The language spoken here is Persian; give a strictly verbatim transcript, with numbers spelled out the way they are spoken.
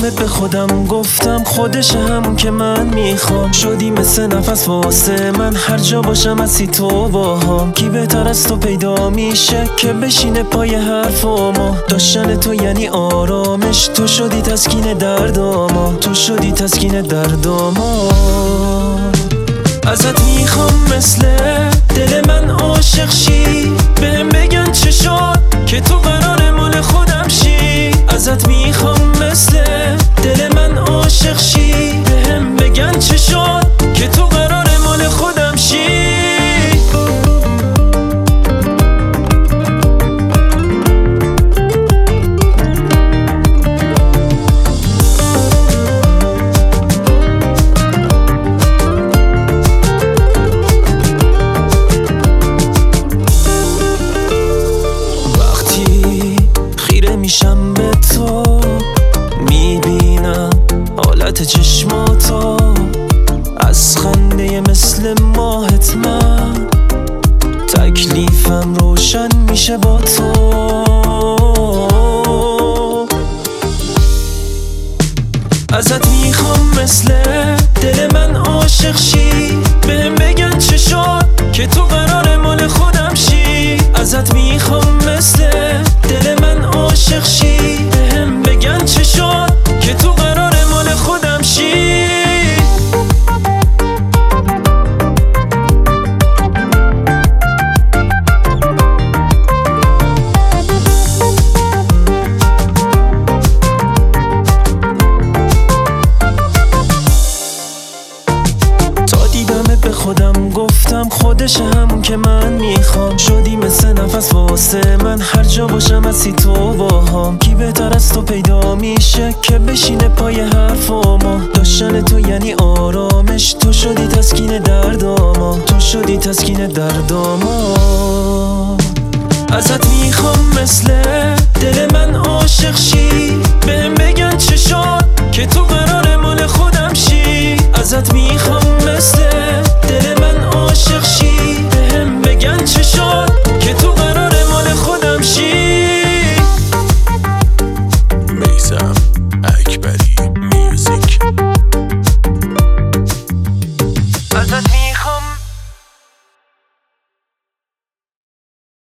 دیدمت به خودم گفتم خودش همون که من میخوام. شدی مثل نفس واسه من، هر جا باشم هستی تو باهام. کی بهتر از تو پیدا میشه که بشینه پای حرفامو. داشتن تو یعنی آرامش، تو شدی تسکین درداما، تو شدی تسکین درداما. ازت میخوام مثل دل من عاشق شی، بهم بگن چه شد که تو قرار مال خودم شی. ازت میخوام مثل دل من عاشق شی، بهم بگن چه شد که تو قرار مال خودم شی. میشم به تو، میبینم حالت چشماتو، از خنده مثل ماهت من تکلیفم روشن میشه با تو. ازت میخوام مثل دل من عاشق شی، بهم بگن چه شد که تو قرار مال خودم شی. ازت میخوام مثل دل من عاشق شی، بهم بگن چه شد که تو قرار مال خودم شی. به خودم گفتم خودش همون که من میخوام. شدی مثل نفس واسه من، هر جا باشم هستی تو باهام. کی بهتر از تو پیدا میشه که بشینه پای حرفامو. داشتن تو یعنی آرامش، تو شدی تسکین درداما، تو شدی تسکین درداما. ازت میخوام مثل دل من عاشق شی،